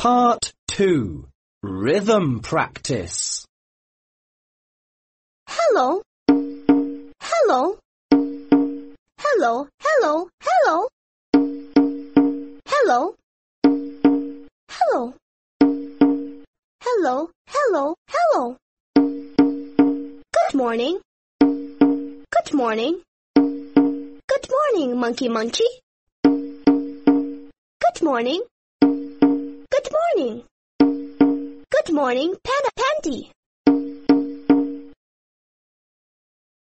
Part 2. Rhythm practice. Hello. Hello. Hello, hello, hello. Hello. Hello. Hello, hello, hello. Good morning. Good morning. Good morning, Monkey Munchy. Good morning. Good morning. Good morning, Panda Pandy.